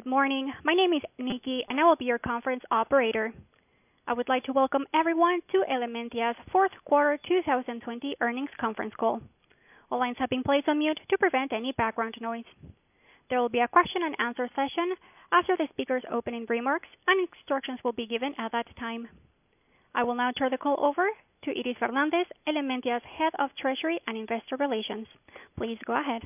Good morning. My name is Nikki, and I will be your conference operator. I would like to welcome everyone to Elementia's fourth quarter 2020 earnings conference call. All lines have been placed on mute to prevent any background noise. There will be a question and answer session after the speaker's opening remarks, and instructions will be given at that time. I will now turn the call over to Iris Fernandez, Elementia's Head of Treasury and Investor Relations. Please go ahead.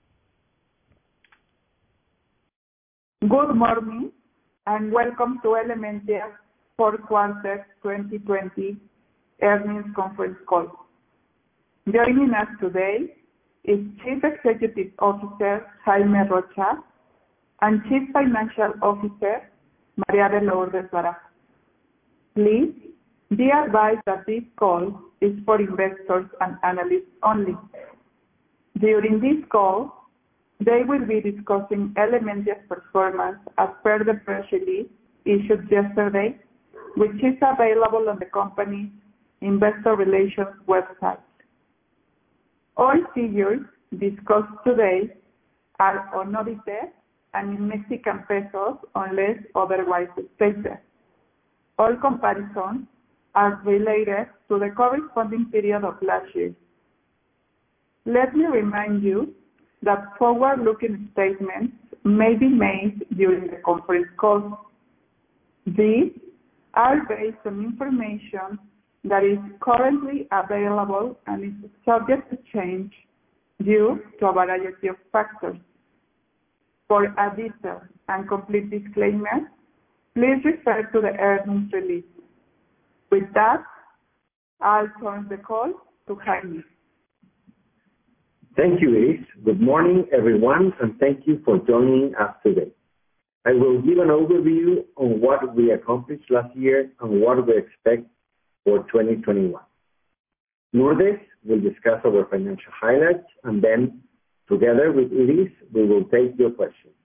Good morning, and welcome to Elementia's fourth quarter 2020 earnings conference call. Joining us today is Chief Executive Officer Jaime Rocha and Chief Financial Officer María de Lourdes Barajas. Please be advised that this call is for investors and analysts only. During this call, they will be discussing Elementia's performance as per the press release issued yesterday, which is available on the company's investor relations website. All figures discussed today are unaudited and in Mexican pesos unless otherwise stated. All comparisons are related to the corresponding period of last year. Let me remind you that forward-looking statements may be made during the conference call. These are based on information that is currently available and is subject to change due to a variety of factors. For a detailed and complete disclaimer, please refer to the earnings release. With that, I'll turn the call to Jaime. Thank you, Iris. Good morning, everyone, and thank you for joining us today. I will give an overview on what we accomplished last year and what we expect for 2021. Lourdes will discuss our financial highlights, and then, together with Iris, we will take your questions.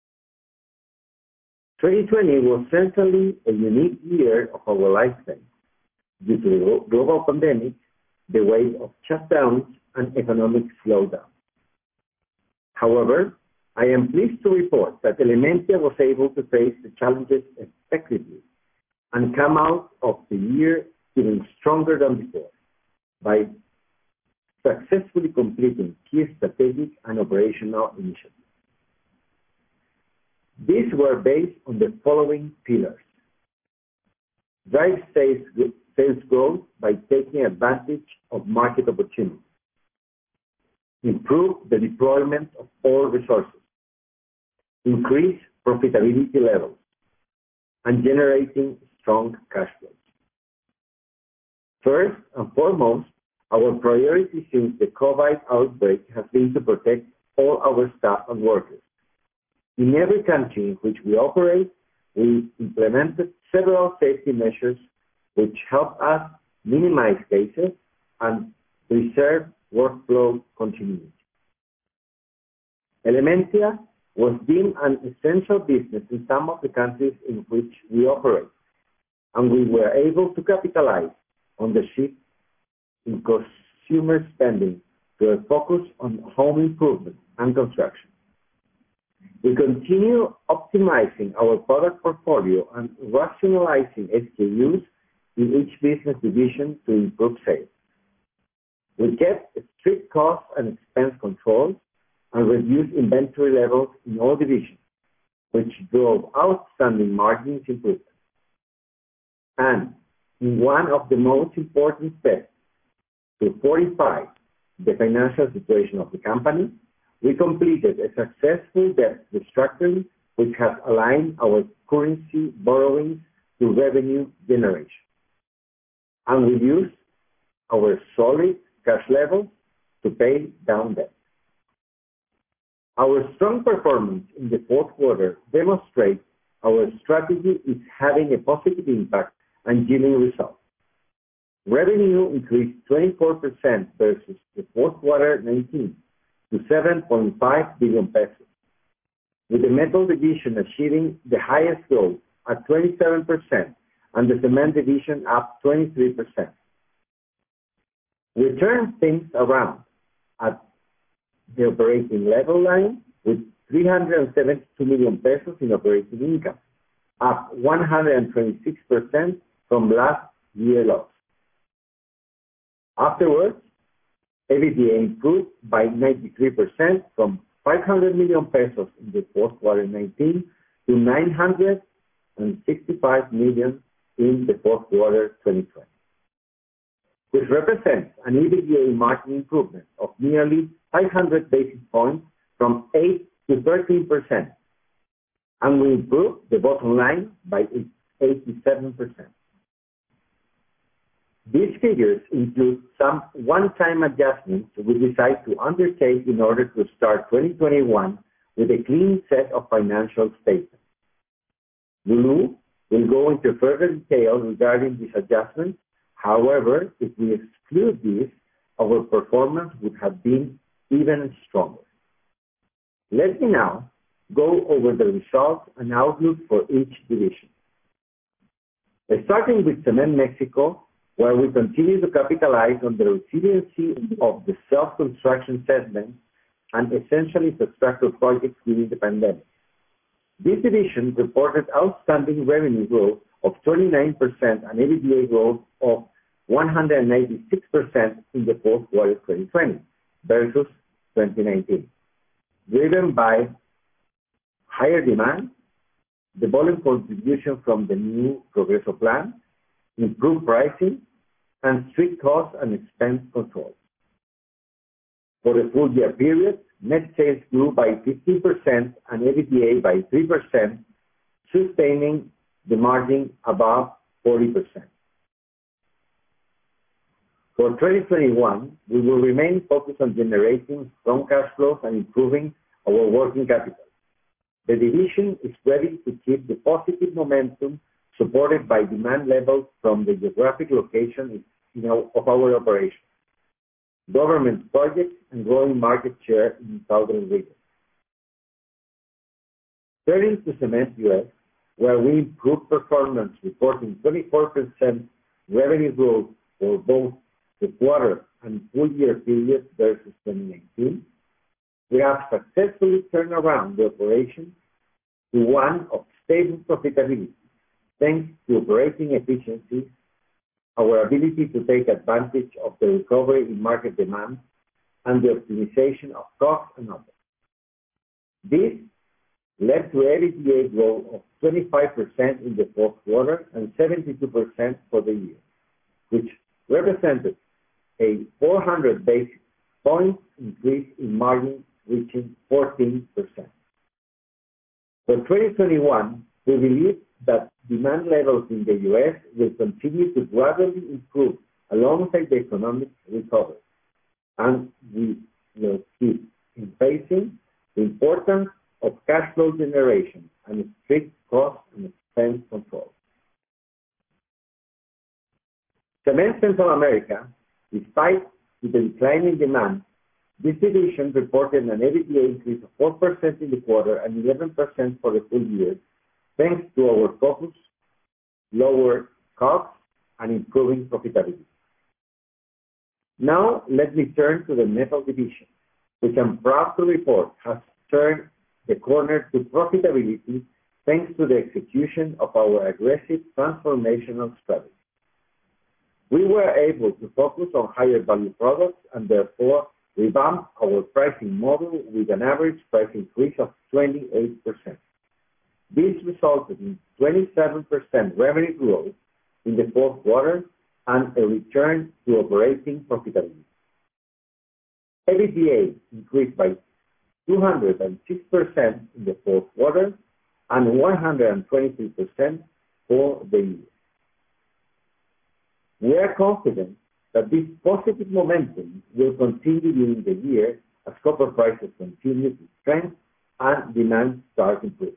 2020 was certainly a unique year of our lifetime due to the global pandemic, the wave of shutdowns, and economic slowdown. However, I am pleased to report that Elementia was able to face the challenges effectively and come out of the year even stronger than before by successfully completing key strategic and operational initiatives. These were based on the following pillars: drive sales growth by taking advantage of market opportunities, improve the deployment of all resources, increase profitability levels, and generating strong cash flows. First and foremost, our priority since the COVID outbreak has been to protect all our staff and workers. In every country in which we operate, we implemented several safety measures which help us minimize cases and preserve workflow continuity. Elementia was deemed an essential business in some of the countries in which we operate, and we were able to capitalize on the shift in consumer spending to a focus on home improvement and construction. We continue optimizing our product portfolio and rationalizing SKUs in each business division to improve sales. We kept strict cost and expense controls and reduced inventory levels in all divisions, which drove outstanding margins improvement. And in one of the most important steps to fortify the financial situation of the company, we completed a successful debt restructuring which has aligned our currency borrowings to revenue generation. And we used our solid cash levels to pay down debt. Our strong performance in the fourth quarter demonstrates our strategy is having a positive impact and yielding results. Revenue increased 24% versus the fourth quarter 19 to 7.5 billion pesos, with the metal division achieving the highest growth at 27% and the cement division up 23%. We turned things around at the operating level line with 372 million pesos in operating income, up 126% from last year loss. Afterwards, EBITDA improved by 93% from 500 million pesos in the fourth quarter 2019 to 965 million in the fourth quarter 2020, which represents an EBITDA margin improvement of nearly 500 basis points from 8 to 13%, and we improved the bottom line by 87%. These figures include some one-time adjustments we decided to undertake in order to start 2021 with a clean set of financial statements. Lulu will go into further detail regarding these adjustments. However, if we exclude these, our performance would have been even stronger. Let me now go over the results and outlook for each division. Starting with Cement Mexico, where we continue to capitalize on the resiliency of the self-construction segment and essential infrastructure projects during the pandemic. This division reported outstanding revenue growth of 29% and EBITDA growth of 196% in the fourth quarter 2020 versus 2019, driven by higher demand, the volume contribution from the new Progreso plan, improved pricing, and strict cost and expense control. For the full year period, net sales grew by 15% and EBITDA by 3%, sustaining the margin above 40%. For 2021, we will remain focused on generating strong cash flows and improving our working capital. The division is ready to keep the positive momentum supported by demand levels from the geographic location of our operations, government projects, and growing market share in the southern region. Turning to Cement US, where we improved performance, reporting 24% revenue growth for both the quarter and full year period versus 2019, we have successfully turned around the operation to one of stable profitability, thanks to operating efficiencies, our ability to take advantage of the recovery in market demand, and the optimization of costs and others. This led to EBITDA growth of 25% in the fourth quarter and 72% for the year, which represented a 400 basis points increase in margin, reaching 14%. For 2021, we believe that demand levels in the U.S. will continue to gradually improve alongside the economic recovery, and we will keep facing the importance of cash flow generation and strict cost and expense control. Cement Central America, despite the decline in demand, this division reported an EBITDA increase of 4% in the quarter and 11% for the full year, thanks to our focus, lower costs, and improving profitability. Now, let me turn to the Metal division, which I'm proud to report has turned the corner to profitability thanks to the execution of our aggressive transformational strategy. We were able to focus on higher value products and therefore revamp our pricing model with an average price increase of 28%. This resulted in 27% revenue growth in the fourth quarter and a return to operating profitability. EBITDA increased by 206% in the fourth quarter and 123% for the year. We are confident that this positive momentum will continue during the year as copper prices continue to strengthen and demand starts improving.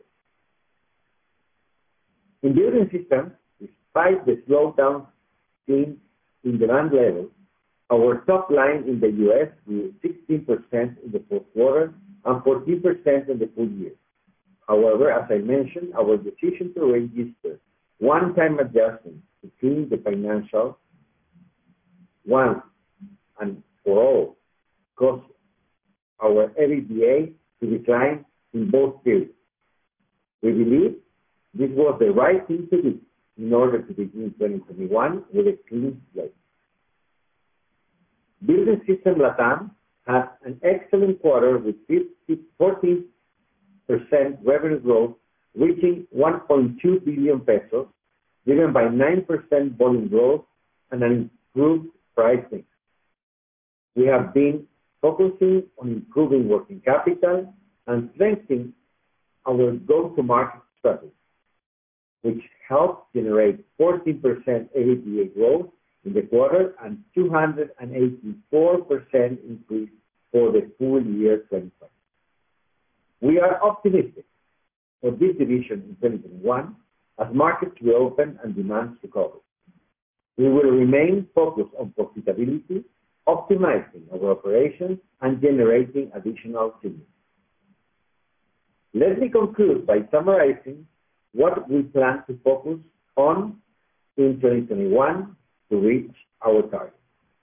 In building systems, despite the slowdown seen in demand levels, our top line in the U.S. grew 16% in the fourth quarter and 14% in the full year. However, as I mentioned, our decision to register one-time adjustments to clean the financial once and for all caused our EBITDA to decline in both periods. We believe this was the right thing to do in order to begin 2021 with a clean slate. Building System LATAM had an excellent quarter with 14% revenue growth, reaching 1.2 billion pesos, driven by 9% volume growth and an improved pricing. We have been focusing on improving working capital and strengthening our go-to-market strategy, which helped generate 14% EBITDA growth in the quarter and 284% increase for the full year 2020. We are optimistic for this division in 2021 as markets reopen and demand recover. We will remain focused on profitability, optimizing our operations, and generating additional synergies. Let me conclude by summarizing what we plan to focus on in 2021 to reach our targets.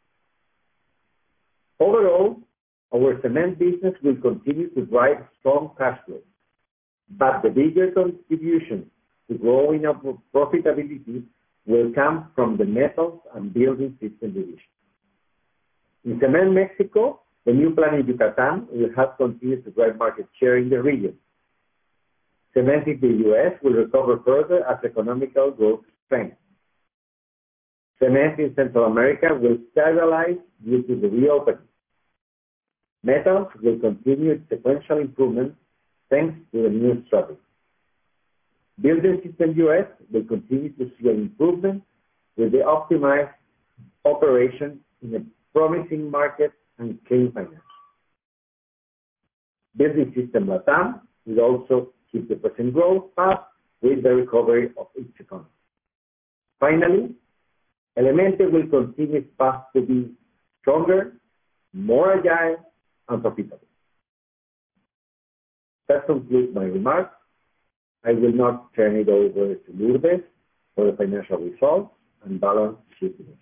Overall, our cement business will continue to drive strong cash flow, but the bigger contribution to growing our profitability will come from the metals and building system division. In Cement Mexico, the new plant in Yucatan will help continue to drive market share in the region. Cement in the U.S. will recover further as economical growth strengthens. Cement in Central America will stabilize due to the reopening. Metals will continue its sequential improvement thanks to the new strategy. Building System U.S. will continue to see an improvement with the optimized operation in a promising market and clean finance. Building System LATAM will also keep the present growth path with the recovery of its economy. Finally, Elementia will continue its path to be stronger, more agile, and profitable. That concludes my remarks. I will now turn it over to Lourdes for the financial results and balance sheet information.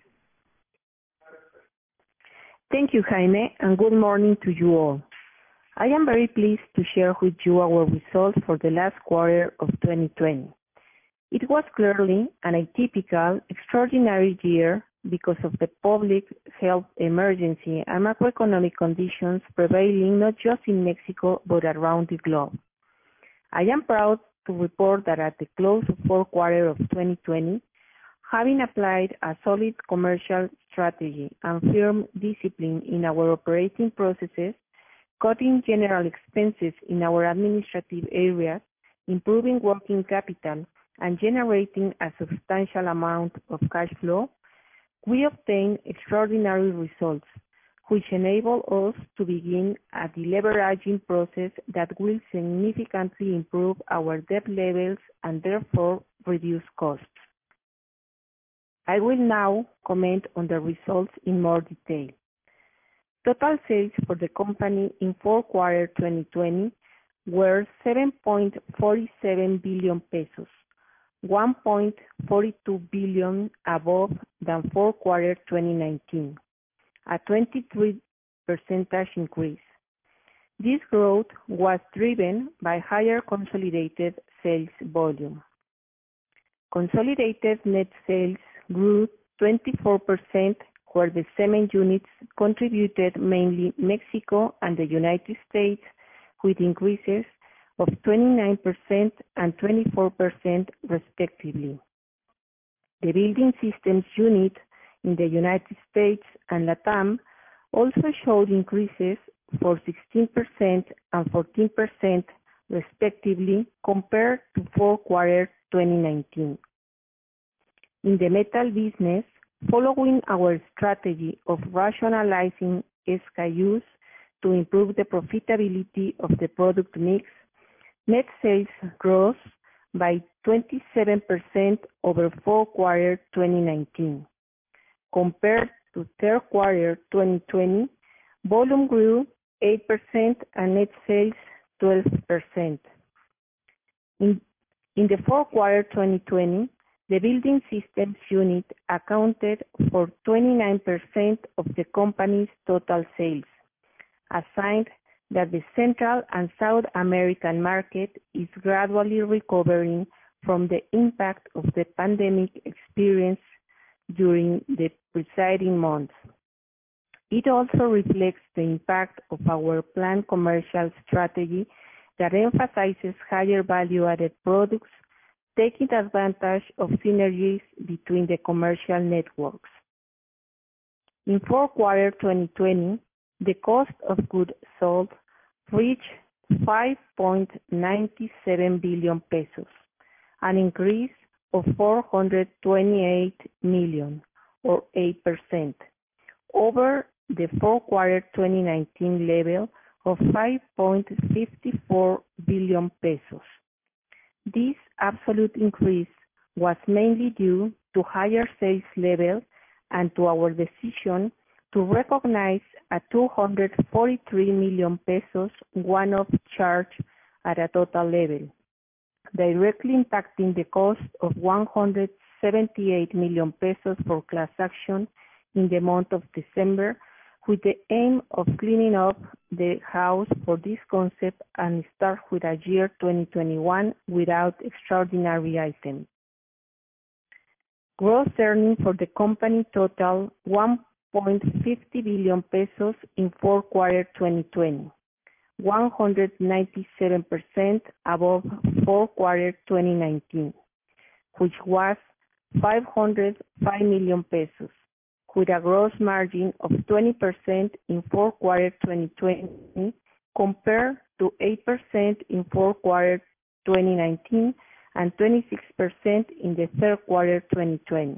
Thank you, Jaime, and good morning to you all. I am very pleased to share with you our results for the last quarter of 2020. It was clearly an atypical, extraordinary year because of the public health emergency and macroeconomic conditions prevailing not just in Mexico but around the globe. I am proud to report that at the close of fourth quarter of 2020, having applied a solid commercial strategy and firm discipline in our operating processes, cutting general expenses in our administrative areas, improving working capital, and generating a substantial amount of cash flow, we obtained extraordinary results, which enable us to begin a deleveraging process that will significantly improve our debt levels and therefore reduce costs. I will now comment on the results in more detail. Total sales for the company in fourth quarter 2020 were 7.47 billion pesos, 1.42 billion above than fourth quarter 2019, a 23% increase. This growth was driven by higher consolidated sales volume. Consolidated net sales grew 24%, where the cement units contributed mainly Mexico and the United States, with increases of 29% and 24% respectively. The building systems unit in the United States and LATAM also showed increases for 16% and 14% respectively compared to fourth quarter 2019. In the metal business, following our strategy of rationalizing SKUs to improve the profitability of the product mix, net sales rose by 27% over fourth quarter 2019. Compared to third quarter 2020, volume grew 8% and net sales 12%. In the fourth quarter 2020, the building systems unit accounted for 29% of the company's total sales, assigned that the Central and South American market is gradually recovering from the impact of the pandemic experienced during the preceding months. It also reflects the impact of our planned commercial strategy that emphasizes higher value-added products, taking advantage of synergies between the commercial networks. In fourth quarter 2020, the cost of goods sold reached 5.97 billion pesos, an increase of 428 million, or 8%, over the fourth quarter 2019 level of 5.54 billion pesos. This absolute increase was mainly due to higher sales level and to our decision to recognize a 243 million pesos one-off charge at a total level, directly impacting the cost of 178 million pesos for class action in the month of December, with the aim of cleaning up the house for this concept and start with a year 2021 without extraordinary items. Gross earnings for the company total 1.50 billion pesos in fourth quarter 2020, 197% above fourth quarter 2019, which was 505 million pesos, with a gross margin of 20% in fourth quarter 2020 compared to 8% in fourth quarter 2019 and 26% in the third quarter 2020.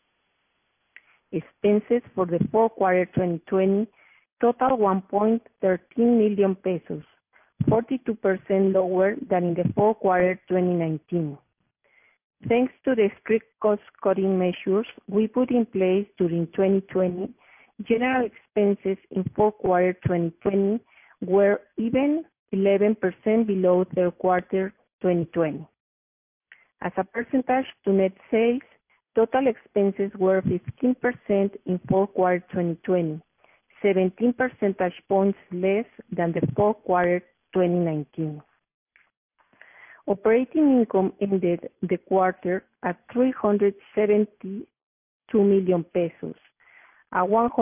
Expenses for the fourth quarter 2020 total 1.13 million pesos, 42% lower than in the fourth quarter 2019. Thanks to the strict cost-cutting measures we put in place during 2020, general expenses in fourth quarter 2020 were even 11% below third quarter 2020. As a percentage to net sales, total expenses were 15% in fourth quarter 2020, 17 percentage points less than the fourth quarter 2019. Operating income ended the quarter at 372 million pesos, a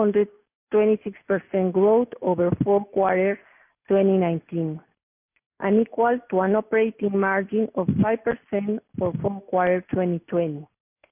126% growth over fourth quarter 2019, and equal to an operating margin of 5% for fourth quarter 2020,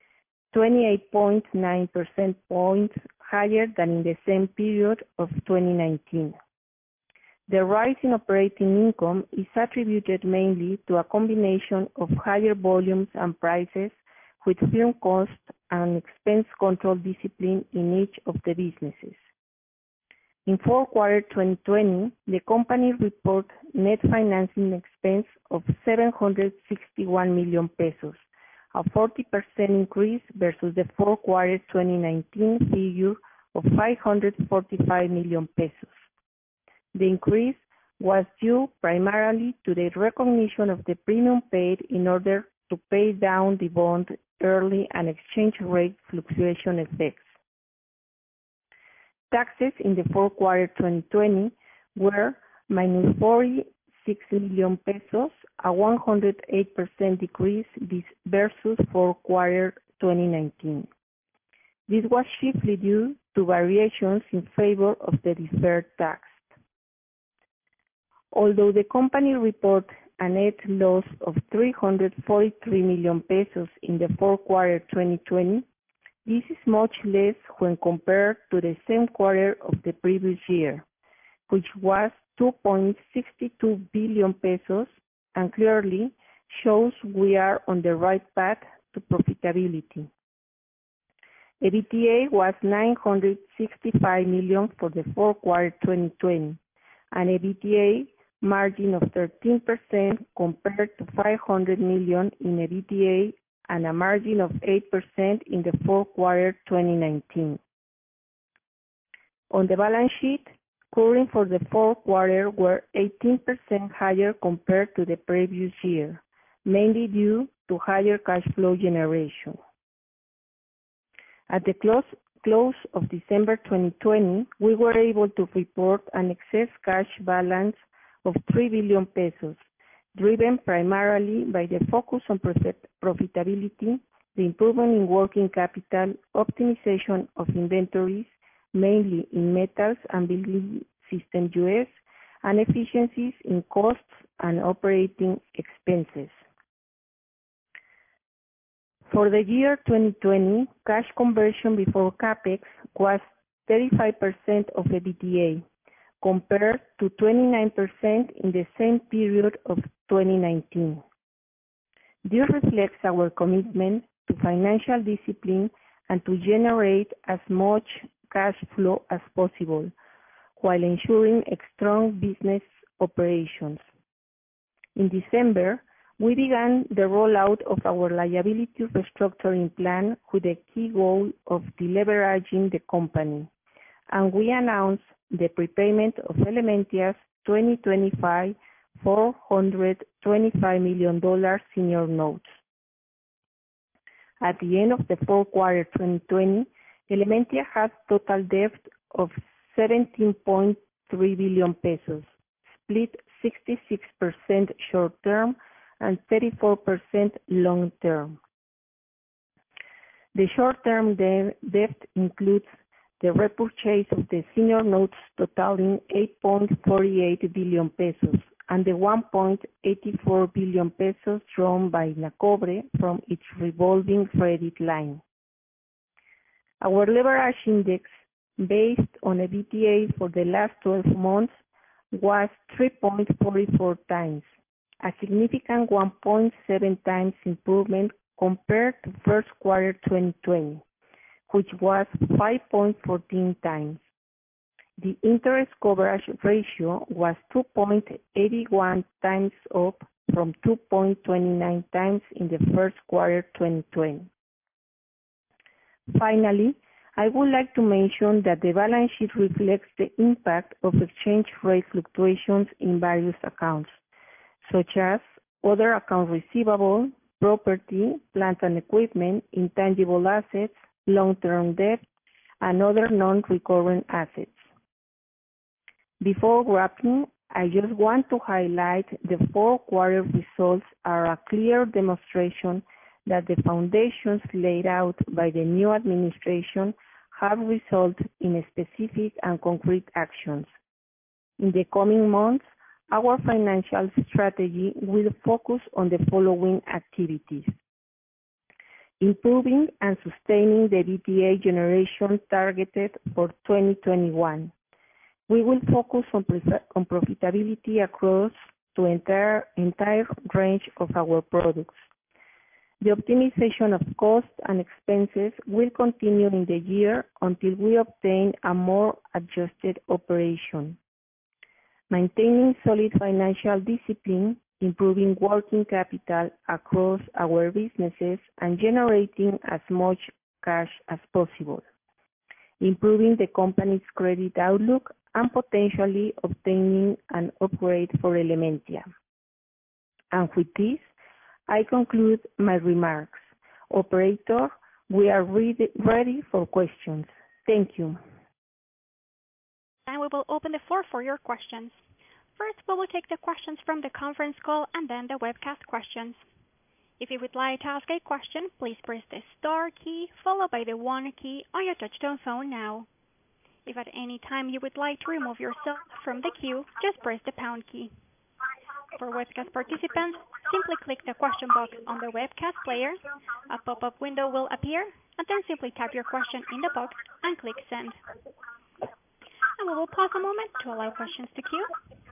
28.9 percentage points higher than in the same period of 2019. The rise in operating income is attributed mainly to a combination of higher volumes and prices with firm cost and expense control discipline in each of the businesses. In fourth quarter 2020, the company reported net financing expense of 761 million pesos, a 40% increase versus the fourth quarter 2019 figure of 545 million pesos. The increase was due primarily to the recognition of the premium paid in order to pay down the bond early and exchange rate fluctuation effects. Taxes in the fourth quarter 2020 were minus 46 million pesos, a 108% decrease versus fourth quarter 2019. This was chiefly due to variations in favor of the deferred tax. Although the company reported a net loss of 343 million pesos in the fourth quarter 2020, this is much less when compared to the same quarter of the previous year, which was 2.62 billion pesos, and clearly shows we are on the right path to profitability. EBITDA was 965 million for the fourth quarter 2020, an EBITDA margin of 13% compared to 500 million in EBITDA and a margin of 8% in the fourth quarter 2019. On the balance sheet, current for the fourth quarter were 18% higher compared to the previous year, mainly due to higher cash flow generation. At the close of December 2020, we were able to report an excess cash balance of 3 billion pesos, driven primarily by the focus on profitability, the improvement in working capital, optimization of inventories, mainly in metals and building system US, and efficiencies in costs and operating expenses. For the year 2020, cash conversion before CapEx was 35% of EBITDA, compared to 29% in the same period of 2019. This reflects our commitment to financial discipline and to generate as much cash flow as possible, while ensuring a strong business operations. In December, we began the rollout of our liability restructuring plan with the key goal of deleveraging the company, and we announced the prepayment of Elementia's 2025 $425 million senior notes. At the end of the fourth quarter 2020, Elementia has total debt of 17.3 billion pesos, split 66% short-term and 34% long-term. The short-term debt includes the repurchase of the senior notes totaling 8.48 billion pesos and the 1.84 billion pesos drawn by Nacobre from its revolving credit line. Our leverage index, based on EBITDA for the last 12 months, was 3.44 times, a significant 1.7 times improvement compared to first quarter 2020, which was 5.14 times. The interest coverage ratio was 2.81 times up from 2.29 times in the first quarter 2020. Finally, I would like to mention that the balance sheet reflects the impact of exchange rate fluctuations in various accounts, such as other account receivable, property, plant and equipment, intangible assets, long-term debt, and other non-recurrent assets. Before wrapping, I just want to highlight the fourth quarter results are a clear demonstration that the foundations laid out by the new administration have resulted in specific and concrete actions. In the coming months, our financial strategy will focus on the following activities: improving and sustaining the EBITDA generation targeted for 2021. We will focus on profitability across the entire range of our products. The optimization of costs and expenses will continue in the year until we obtain a more adjusted operation. Maintaining solid financial discipline, improving working capital across our businesses, and generating as much cash as possible. Improving the company's credit outlook and potentially obtaining an upgrade for Elementia. And with this, I conclude my remarks. Operator, we are ready for questions. Thank you. And we will open the floor for your questions. First, we will take the questions from the conference call and then the webcast questions. If you would like to ask a question, please press the star key followed by the 1 key on your touchtone phone now. If at any time you would like to remove yourself from the queue, just press the pound key. For webcast participants, simply click the question box on the webcast player. A pop-up window will appear, and then simply type your question in the box and click send. And we will pause a moment to allow questions to queue.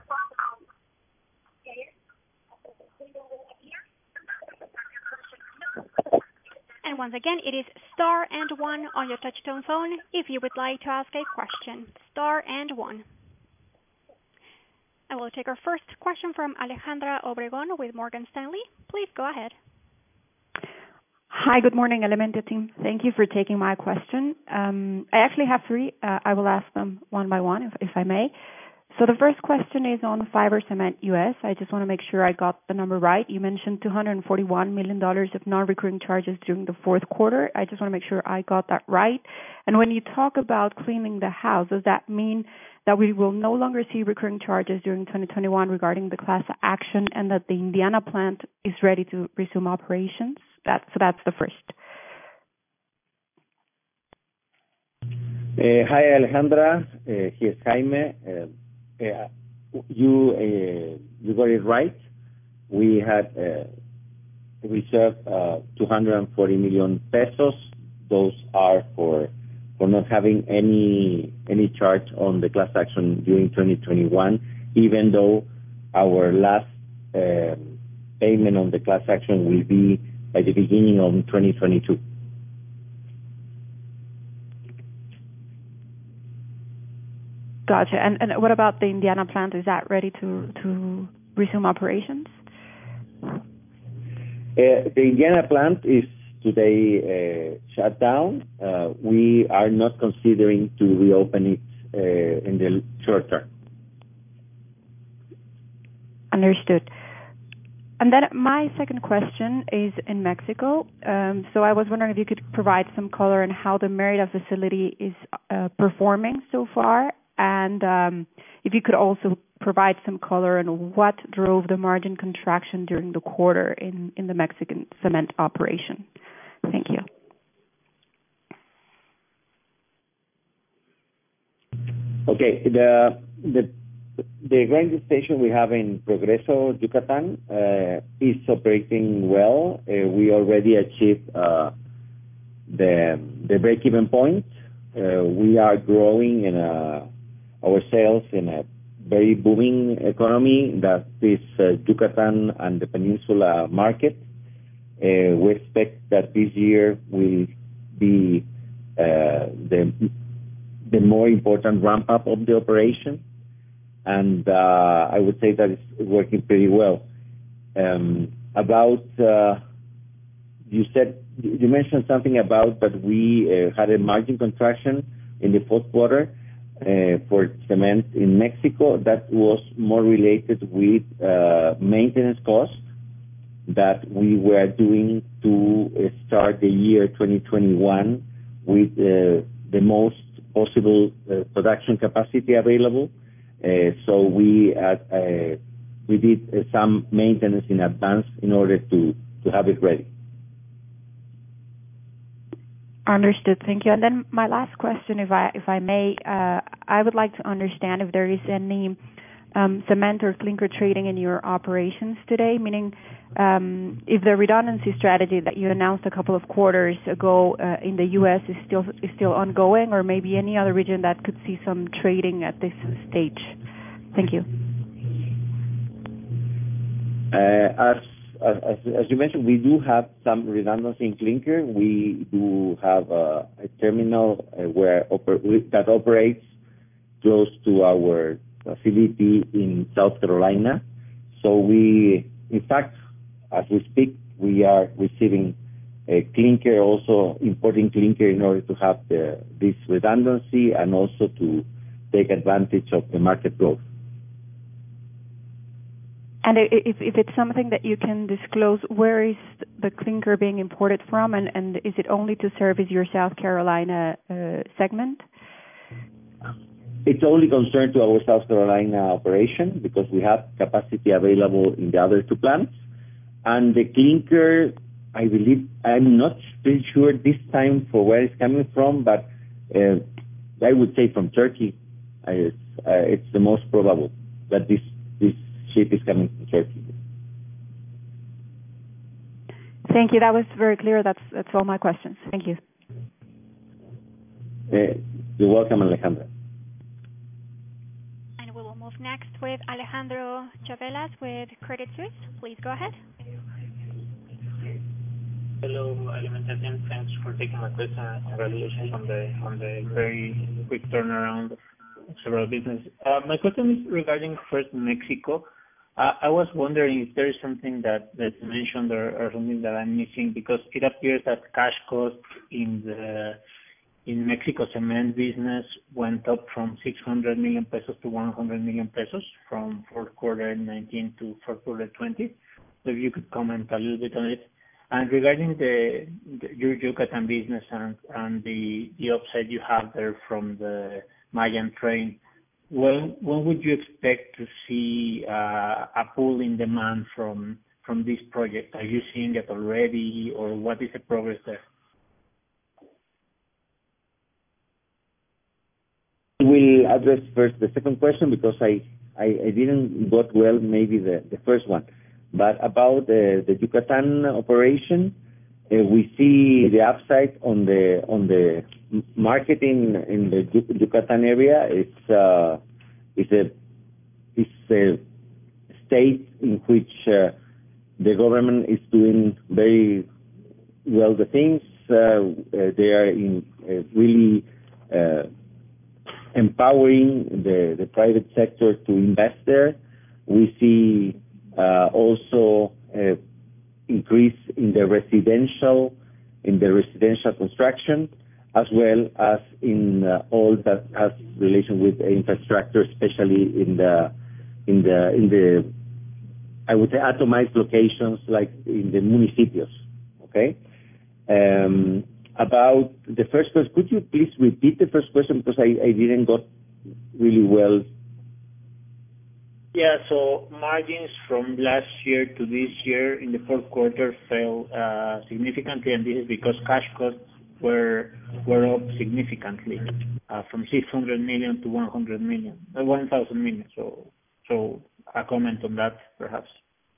And once again, it is star and 1 on your touchtone phone if you would like to ask a question. Star and 1. I will take our first question from Alejandra Obregón with Morgan Stanley. Please go ahead. Hi, good morning, Elementia team. Thank you for taking my question. I actually have 3. I will ask them one by one, if I may. So the first question is on Fiber Cement US. I just want to make sure I got the number right. You mentioned $241 million of non-recurring charges during the fourth quarter. I just want to make sure I got that right. And when you talk about cleaning the house, does that mean that we will no longer see recurring charges during 2021 regarding the class action and that the Indiana plant is ready to resume operations? That's the first. Hi, Alejandra. Here's Jaime. You got it right. We had reserved 240 million pesos. Those are for not having any charge on the class action during 2021, even though our last payment on the class action will be by the beginning of 2022. Gotcha. And what about the Indiana plant? Is that ready to resume operations? The Indiana plant is today shut down. We are not considering to reopen it in the short term. Understood. And then my second question is in Mexico. So I was wondering if you could provide some color on how the Mérida facility is performing so far, and if you could also provide some color on what drove the margin contraction during the quarter in the Mexican cement operation. Thank you. Okay. The grinding station we have in Progreso, Yucatan, is operating well. We already achieved the break-even point. We are growing in our sales in a very booming economy that is Yucatan and the Peninsula market. We expect that this year will be the more important ramp up of the operation, and I would say that it's working pretty well. About you mentioned something about that we had a margin contraction in the fourth quarter for cement in Mexico. That was more related with maintenance costs that we were doing to start the year 2021 with the most possible production capacity available. So we did some maintenance in advance in order to have it ready. Understood. Thank you. And then my last question, if I may, I would like to understand if there is any cement or clinker trading in your operations today, meaning if the redundancy strategy that you announced a couple of quarters ago in the U.S. is still ongoing, or maybe any other region that could see some trading at this stage. Thank you. As you mentioned, we do have some redundancy in clinker. We do have a terminal that operates close to our facility in South Carolina. So in fact, as we speak, we are receiving clinker, also importing clinker in order to have this redundancy and also to take advantage of the market growth. And if it's something that you can disclose, where is the clinker being imported from, and is it only to service your South Carolina segment? It's only concerned to our South Carolina operation because we have capacity available in the other two plants. And the clinker, I believe, I'm not pretty sure this time for where it's coming from, but I would say from Turkey. It's the most probable that this ship is coming from Turkey. Thank you. That was very clear. That's all my questions. Thank you. You're welcome, Alejandra. And we will move next with Alejandro Chavelas with Credit Suisse. Please go ahead. Hello, Elementia team. Thanks for taking my question. Congratulations on the very quick turnaround of several businesses. My question is regarding first Mexico. I was wondering if there is something that's mentioned or something that I'm missing, because it appears that cash costs in in Mexico cement business went up from 600 million pesos to 100 million pesos from fourth quarter 19 to fourth quarter 20. So if you could comment a little bit on it. And regarding your Yucatan business and the upside you have there from the Mayan train, when would you expect to see a pull in demand from this project? Are you seeing it already, or what is the progress there? We'll address first the second question because I didn't got well maybe the first one. But about the Yucatan operation, we see the upside on the marketing in the Yucatan area. It's a state in which the government is doing very well the things. They are really empowering the private sector to invest there. We see also increase in the residential construction, as well as in all that has relation with infrastructure, especially in the I would say atomized locations like in the municipios. Okay. About the first question, could you please repeat the first question because I didn't got really well. Yeah, so margins from last year to this year in the fourth quarter fell significantly, and this is because cash costs were up significantly from 600 million to 1,000 million. So a comment on that, perhaps.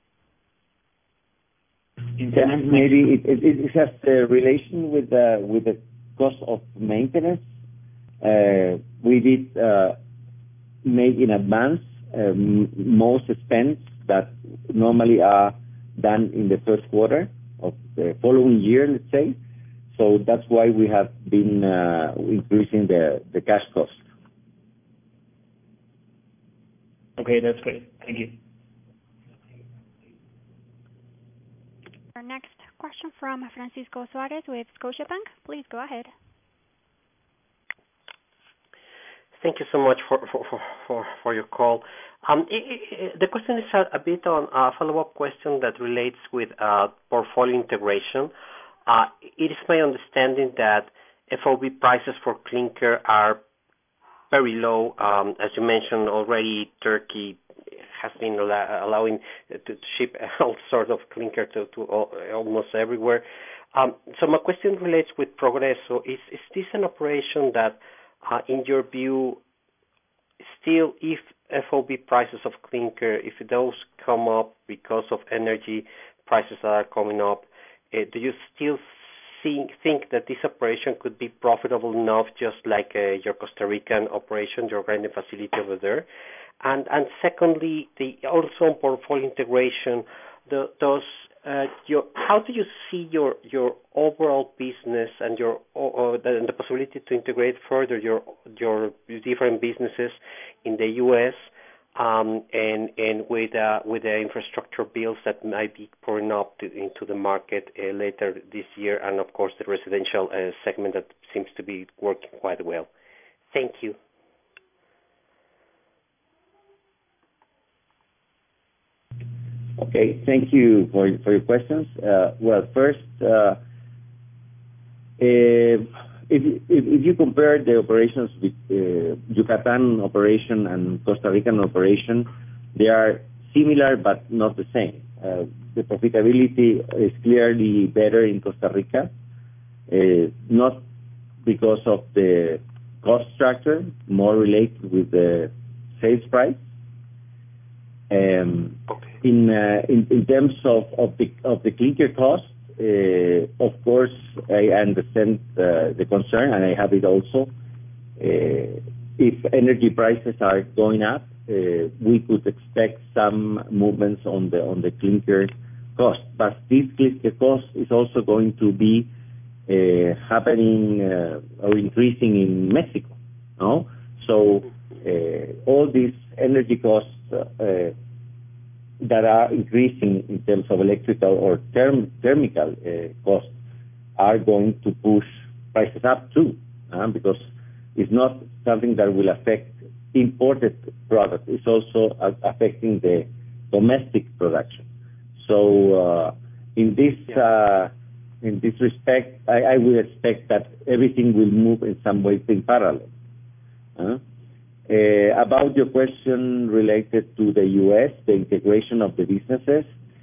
Yeah, maybe it has a relation with the cost of maintenance. We did make in advance most expense that normally are done in the first quarter of the following year, let's say. So that's why we have been increasing the cash cost. Okay, that's great. Thank you. Our next question from Francisco Suarez with Scotiabank. Please go ahead. Thank you so much for your call. The question is a bit on a follow-up question that relates with portfolio integration. It is my understanding that FOB prices for clinker are very low. As you mentioned already, Turkey has been allowing to ship all sorts of clinker to almost everywhere. So my question relates with Progreso. Is this an operation that, in your view, still, if FOB prices of clinker, if those come up because of energy prices that are coming up, do you still think that this operation could be profitable enough, just like your Costa Rican operation, your grinding facility over there? And secondly, also on portfolio integration, how do you see your overall business and the possibility to integrate further your different businesses in the U.S. And with the infrastructure bills that might be pouring up into the market later this year, and of course the residential segment that seems to be working quite well? Thank you. Okay, thank you for your questions. Well, first, if you compare the operations with Yucatan operation and Costa Rican operation, they are similar but not the same. The profitability is clearly better in Costa Rica, not because of the cost structure, more related with the sales price. In terms of the clinker cost, of course, I understand the concern, and I have it also. If energy prices are going up, we could expect some movements on the clinker cost. But this clinker cost is also going to be happening or increasing in Mexico, no? So all these energy costs that are increasing in terms of electrical or thermical costs are going to push prices up too. because it's not something that will affect imported products. It's also affecting the domestic production. So in this respect, I would expect that everything will move in some way in parallel. About your question related to the U.S., the integration of the businesses,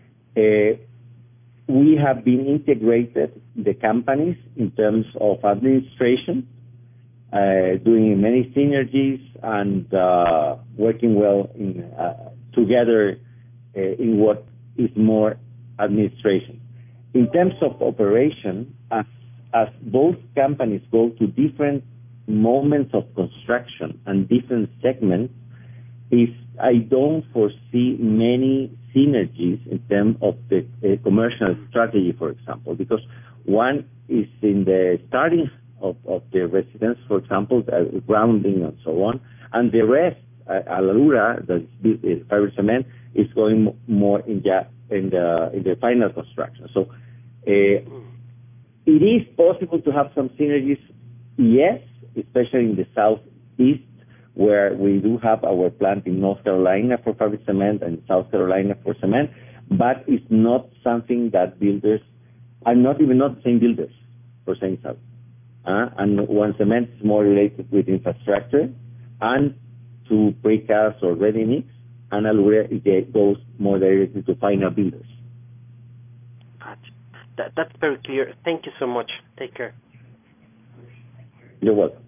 we have been integrated the companies in terms of administration, doing many synergies and working well together in what is more administration. In terms of operation, as both companies go to different moments of construction and different segments, I don't foresee many synergies in terms of the commercial strategy, for example, because one is in the starting of the residence, for example, grounding and so on, and the rest, Alalura, the fiber cement, is going more in the final construction. So it is possible to have some synergies, yes, especially in the southeast, where we do have our plant in North Carolina for fabric cement and South Carolina for cement, but it's not something that builders are not the same builders for saying so. And one cement is more related with infrastructure and to precast or ready mix, and Alalura it goes more directly to final builders. Gotcha. That's very clear. Thank you so much. Take care. You're welcome.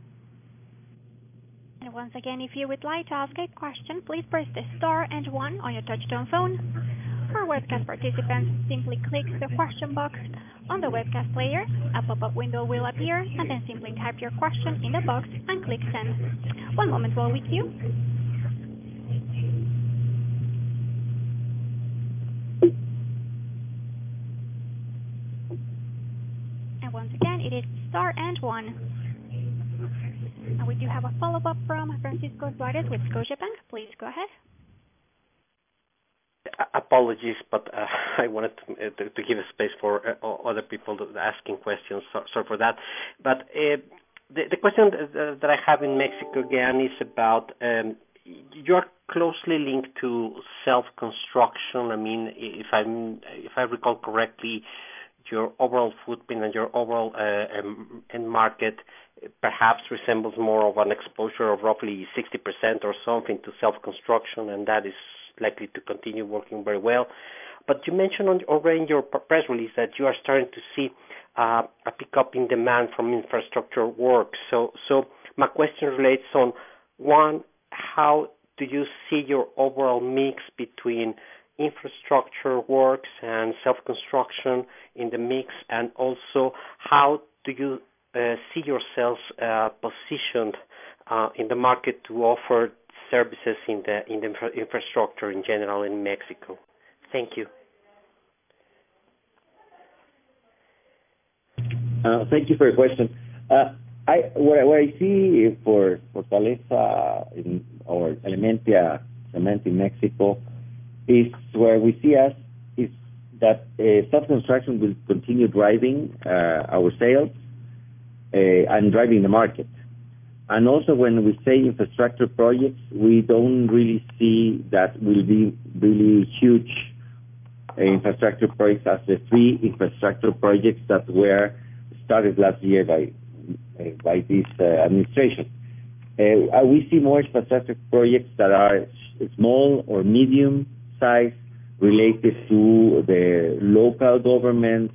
And once again, if you would like to ask a question, please press the star and 1 on your touchtone phone. For webcast participants, simply click the question box on the webcast player. A pop-up window will appear, and then simply type your question in the box and click send. One moment while we queue. And once again, it is star and 1. And we do have a follow-up from Francisco Suarez with Scotiabank. Please go ahead. Apologies, but I wanted to give a space for other people asking questions. Sorry for that. But the question that I have in Mexico again is about you're closely linked to self-construction. I mean, if I recall correctly, your overall footprint and your overall end market perhaps resembles more of an exposure of roughly 60% or something to self-construction, and that is likely to continue working very well. But you mentioned already in your press release that you are starting to see a pickup in demand from infrastructure work. So my question relates on, one, how do you see your overall mix between infrastructure works and self-construction in the mix, and also how do you see yourselves positioned in the market to offer services in the infrastructure in general in Mexico? Thank you. Thank you for your question. What I see for Fortaleza or Elementia Cement in Mexico is where we see us is that self-construction will continue driving our sales and driving the market. And also when we say infrastructure projects, we don't really see that will be really huge infrastructure projects as the 3 infrastructure projects that were started last year by this administration. We see more infrastructure projects that are small or medium size related to the local governments,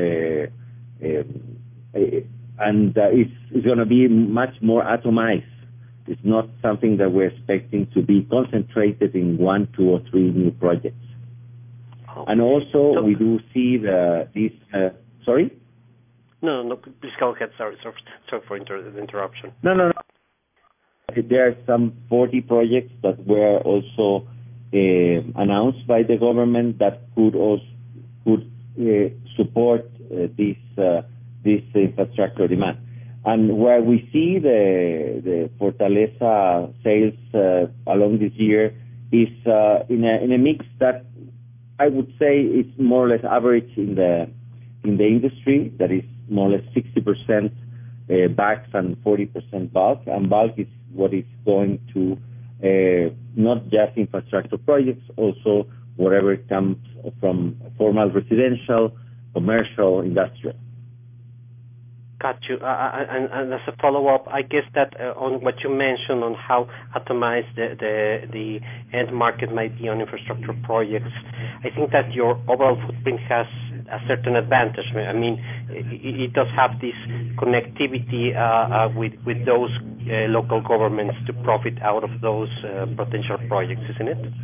and it's going to be much more atomized. It's not something that we're expecting to be concentrated in 1, 2, or 3 new projects. And also, we do see sorry? No, please go ahead. Sorry for the interruption. No. There are some 40 projects that were also announced by the government that could support this infrastructure demand. And where we see the Fortaleza sales along this year is in a mix that I would say is more or less average in the industry. That is more or less 60% bags and 40% bulk. And bulk is what is going to not just infrastructure projects, also whatever comes from formal residential, commercial, industrial. Got you. And as a follow-up, I guess that on what you mentioned on how atomized the end market might be on infrastructure projects, I think that your overall footprint has a certain advantage. I mean, it does have this connectivity with those local governments to profit out of those potential projects, isn't it?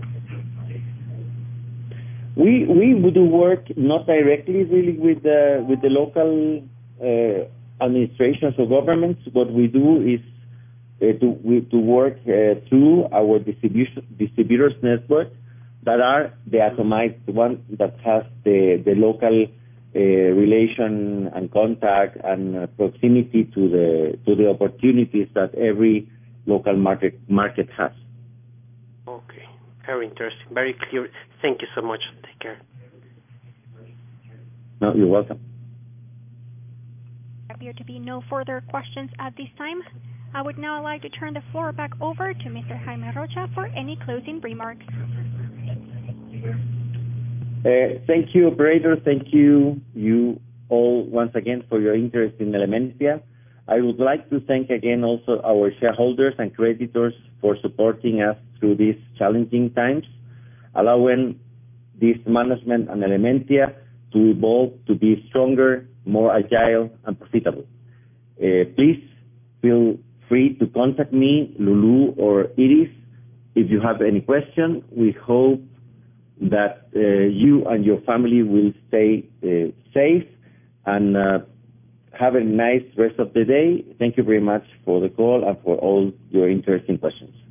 We do work not directly really with the local administrations or governments. What we do is to work through our distributors network that are the atomized one that has the local relation and contact and proximity to the opportunities that every local market has. Okay, very interesting, very clear. Thank you so much. Take care. No, you're welcome. There appear to be no further questions at this time. I would now like to turn the floor back over to Mr. Jaime Rocha for any closing remarks. Thank you, operator. Thank you all once again for your interest in Elementia. I would like to thank again also our shareholders and creditors for supporting us through these challenging times, allowing this management and Elementia to evolve to be stronger, more agile, and profitable. Please feel free to contact me, Lulu, or Iris if you have any question. We hope that you and your family will stay safe and have a nice rest of the day. Thank you very much for the call and for all your interesting questions.